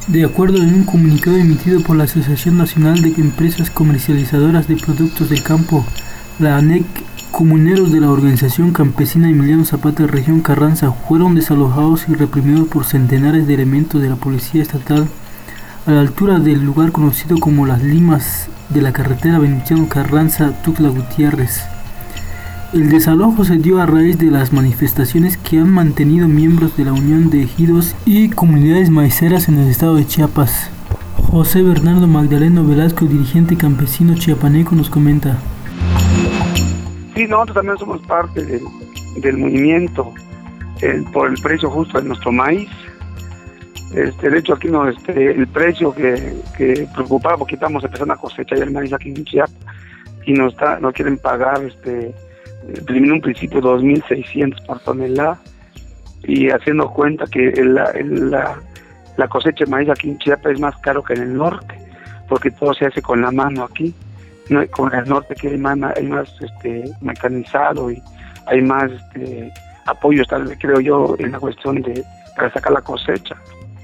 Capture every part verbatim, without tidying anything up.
De acuerdo en un comunicado emitido por la Asociación Nacional de Empresas Comercializadoras de Productos del Campo, la ANEC, comuneros de la organización campesina Emiliano Zapata región Carranza fueron desalojados y reprimidos por centenares de elementos de la Policía Estatal a la altura del lugar conocido como Las Limas de la carretera Venustiano Carranza-Tuxtla Gutiérrez. El desalojo se dio a raíz de las manifestaciones que han mantenido miembros de la Unión de Ejidos y Comunidades Maiceras en el estado de Chiapas. José Bernardo Magdaleno Velasco, dirigente campesino chiapaneco, nos comenta. Sí, nosotros también somos parte del, del movimiento el, por el precio justo de nuestro maíz. Este, de hecho, aquí no, este, el precio que, que preocupaba, porque estamos empezando a cosechar el maíz aquí en Chiapas y nos, está, nos quieren pagar este, en un principio dos mil seiscientos por tonelada, y haciendo cuenta que el, el, la, la cosecha de maíz aquí en Chiapas es más caro que en el norte, porque todo se hace con la mano aquí. No, con el norte que hay más, hay más este, mecanizado y hay más este, apoyo, tal vez creo yo, en la cuestión de para sacar la cosecha.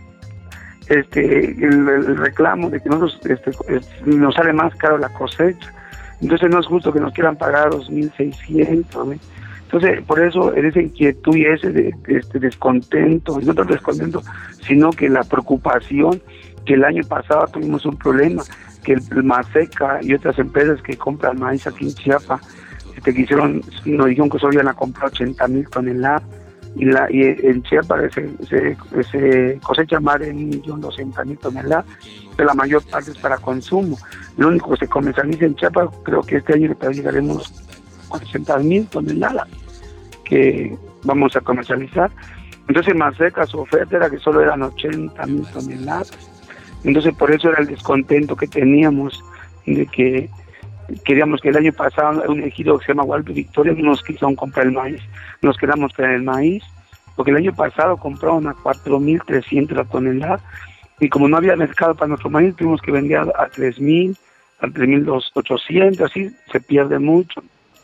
Este, el, el reclamo de que nosotros este, nos sale más caro la cosecha, entonces no es justo que nos quieran pagar dos mil seiscientos, ¿no? Entonces, por eso, en esa inquietud y ese de, de, este descontento, y no tanto descontento, sino que la preocupación, que el año pasado tuvimos un problema, que el, el Maseca y otras empresas que compran maíz aquí en Chiapas, este, que hicieron, nos dijeron que solo iban a comprar ochenta mil toneladas, y, la, y en Chiapas se, se, se cosecha más de un millón doscientas mil toneladas, pero la mayor parte es para consumo. Lo único que se comercializa en Chiapas, creo que este año llegaremos cuatrocientas mil toneladas que vamos a comercializar. Entonces Maseca, su oferta era que solo eran ochenta mil toneladas. Entonces por eso era el descontento que teníamos de que queríamos que el año pasado un ejido que se llama Guadalupe Victoria no nos quisieron comprar el maíz, nos quedamos con el maíz, porque el año pasado compraron a cuatro mil trescientos la tonelada, y como no había mercado para nuestro maíz, tuvimos que vender a, a tres mil, a tres mil ochocientos, así se pierde mucho.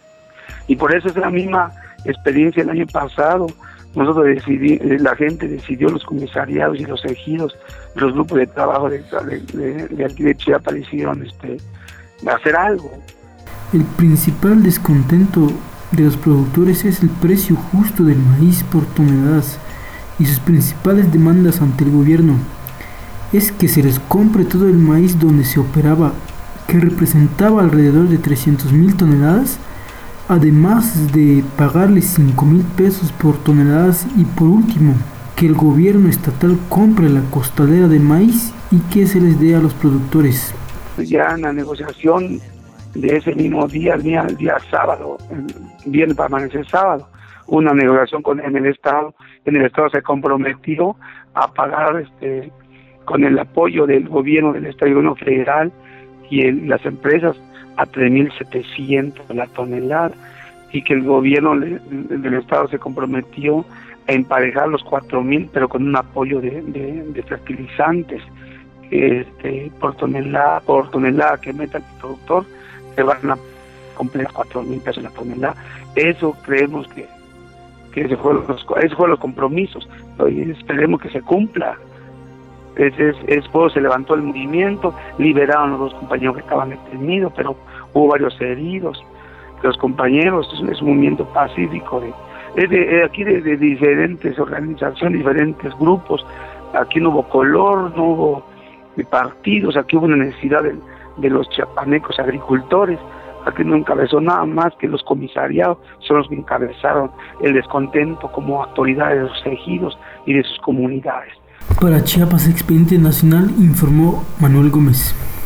Y por eso es la misma experiencia el año pasado. Nosotros decidí, la gente decidió, los comisariados y los ejidos, los grupos de trabajo de, de, de, de aquí de Chiapas decidieron este, hacer algo. El principal descontento de los productores es el precio justo del maíz por toneladas, y sus principales demandas ante el gobierno es que se les compre todo el maíz donde se operaba, que representaba alrededor de trescientas mil toneladas, además de pagarles cinco mil pesos por toneladas, y por último, que el gobierno estatal compre la costalera de maíz y que se les dé a los productores. Ya en la negociación de ese mismo día, el día, el día sábado, el viernes para amanecer sábado, una negociación con en el Estado, en el Estado se comprometió a pagar este con el apoyo del gobierno del Estado y gobierno federal y el, las empresas a tres mil setecientos la tonelada, y que el gobierno le, del Estado se comprometió a emparejar los cuatro mil, pero con un apoyo de, de, de fertilizantes este, por tonelada por tonelada que meta el productor, se van a comprar cuatro mil pesos la tonelada. Eso creemos que, que ese fueron los, esos fueron los compromisos, y esperemos que se cumpla. Ese es, es, pues, se levantó el movimiento, liberaron a los dos compañeros que estaban detenidos, pero hubo varios heridos. Los compañeros, es un, es un movimiento pacífico de, es de, de aquí de, de diferentes organizaciones, diferentes grupos. Aquí no hubo color, no hubo de partidos, aquí hubo una necesidad de, de los chiapanecos agricultores. Aquí no encabezó nada más que los comisariados, son los que encabezaron el descontento como autoridades de los ejidos y de sus comunidades. Para Chiapas Expediente Nacional informó Manuel Gómez.